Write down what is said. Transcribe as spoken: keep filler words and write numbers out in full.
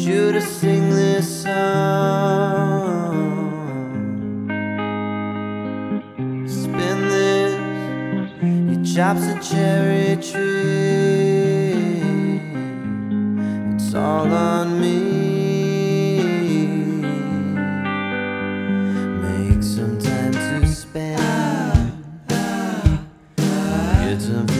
you to sing this song. Spin this, he chops a cherry tree. It's all on me. Make some time to spend. Get some